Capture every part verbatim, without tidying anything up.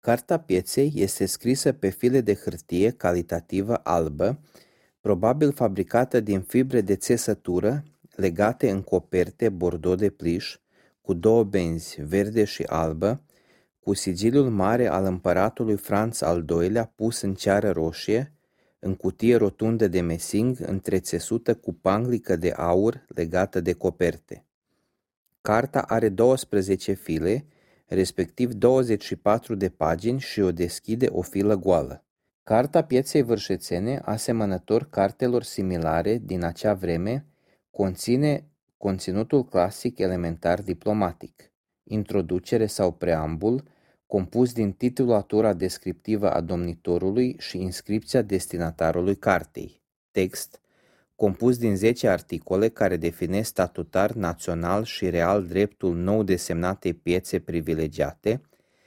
Carta pieței este scrisă pe file de hârtie calitativă albă, probabil fabricată din fibre de țesătură, legate în coperte bordeaux de pliș, cu două benzi, verde și albă, cu sigiliul mare al împăratului Franț al doilea pus în ceară roșie, în cutie rotundă de mesing, întrețesută cu panglică de aur legată de coperte. Carta are douăsprezece file, respectiv douăzeci și patru de pagini și o deschide o filă goală. Carta pieței vârșețene, asemănător cartelor similare din acea vreme, conține conținutul clasic elementar diplomatic, introducere sau preambul, compus din titulatura descriptivă a domnitorului și inscripția destinatarului cartei, text, compus din zece articole care definesc statutar, național și real dreptul nou desemnatei piețe privilegiate,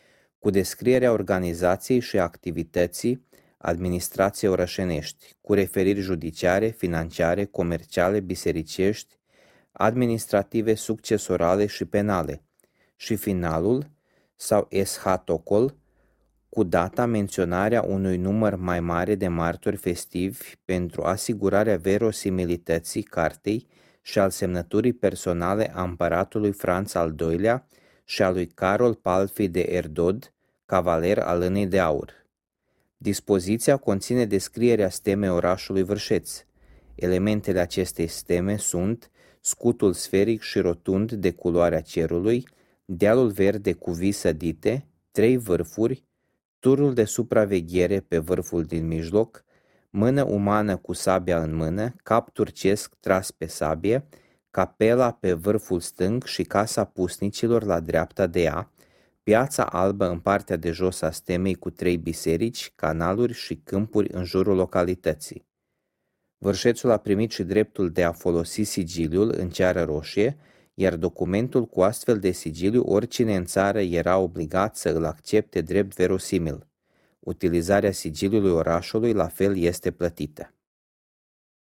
cu descrierea organizației și activității administrației orășenești, cu referiri judiciare, financiare, comerciale, bisericești, administrative, succesorale și penale, și finalul sau eschatocol, cu data menționarea unui număr mai mare de martori festivi pentru asigurarea verosimilității cartei și al semnăturii personale a împăratului Franț al doilea și a lui Carol Palfi de Erdod, cavaler al Lânei de Aur. Dispoziția conține descrierea stemei orașului Vârșeț. Elementele acestei steme sunt scutul sferic și rotund de culoarea cerului, dealul verde cu vii sădite, trei vârfuri, turul de supraveghere pe vârful din mijloc, mână umană cu sabia în mână, cap turcesc tras pe sabie, capela pe vârful stâng și casa pusnicilor la dreapta de ea, piața albă în partea de jos a stemei cu trei biserici, canaluri și câmpuri în jurul localității. Vârșețul a primit și dreptul de a folosi sigiliul în ceară roșie, iar documentul cu astfel de sigiliu oricine în țară era obligat să îl accepte drept verosimil. Utilizarea sigiliului orașului la fel este plătită.